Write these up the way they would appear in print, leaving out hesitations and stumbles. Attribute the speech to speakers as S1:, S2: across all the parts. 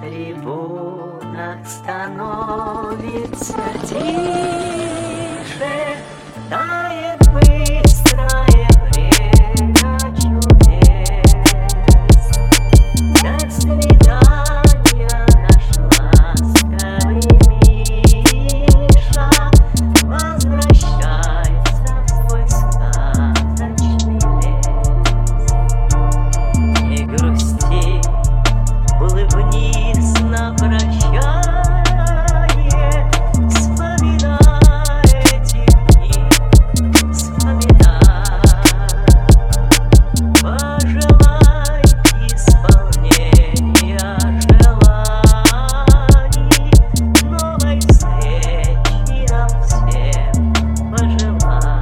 S1: трибунах становится тише, тает быстрое время чудес. Как свидания наш ласковый Миша возвращается в свой сказочный лес. Не грусти, улыбнись на прощание, вспоминай эти дни, вспоминай. Пожелай исполнения желаний, новой встречи нам всем пожелай.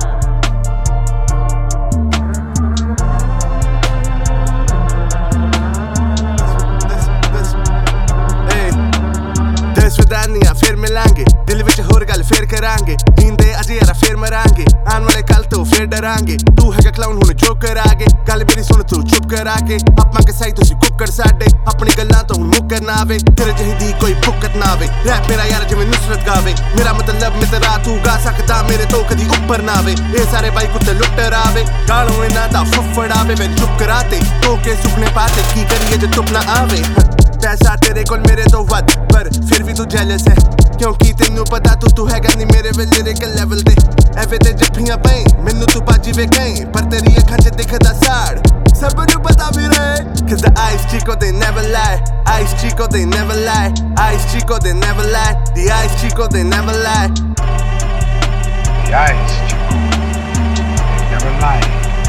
S2: दे स्वदानियां फिर मिलांगे दिल विच होर गल फिर करांगे जींदे अजे यारा फिर मरांगे आने वाले कल तो फिर डरांगे तू हैगा क्लाउन हुण जो करागे गल मेरी सुन तू चुप करा के अपना के सही तुसी कुकर साडे अपनी गल्लां तो हुण मुकर ना आवे तेरे जही दी कोई भुकत ना आवे रैप मेरा यार जिवें नुसरत गावे मेरा मतलब मित्रा तू गा सकदा मेरे तो कदी ऊपर ना आवे ए सारे बाई कुत्ते लुट्टर आवे गालों इन्हां दा फुफड़ आवे मैं चुप कराते तो के सुखने पाते की करिए जो चुप ना आवे पैसा तेरे कोल मेरे तो वध पर फिर भी तू जेलस है क्योंकि तेनू पता तू हैगा नहीं मेरे वे लिरिकल लेवल ते एवे ते जफ्फियां पई मैनू तू बाजी वे गई पर तेरी अखां च दिखदा साड़ सब नू पता भी रहे cause the ice chico they never lie ice chico they never lie ice chico they never lie the ice chico they never lie
S3: The ice chico, they never lie.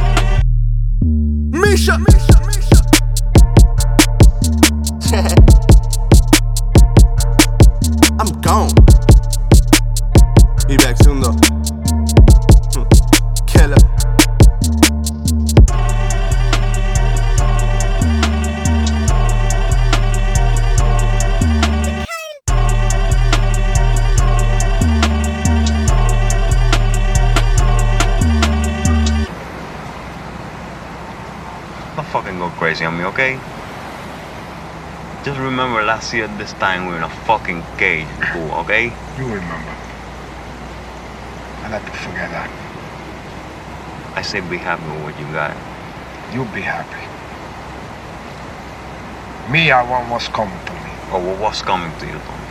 S2: Misha I'm gone. Be back soon though. Killer.
S4: Don't fucking go crazy on me, okay? Just remember last year at this time we were in a fucking cage, fool, okay?
S3: You remember. I like to forget that.
S4: I say be happy with what you got.
S3: You be happy. Me, I want what's coming to me.
S4: Or what's coming to you, Tom?